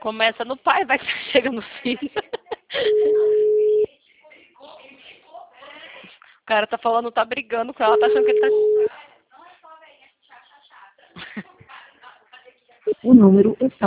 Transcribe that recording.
Começa no pai, vai que chega no filho. O cara tá falando, tá brigando com ela, tá achando que ele tá... O número está